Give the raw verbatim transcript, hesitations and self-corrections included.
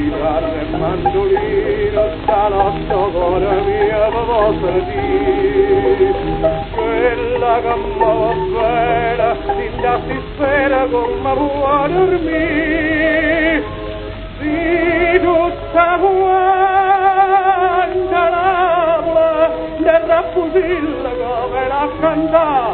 chitarra e mandolino, salotto cuore mio posso dire, quella che m'ava bene, in tassi sfera come può dormire, si tutta quanta l'avola del raffusilla come l'ha cantata.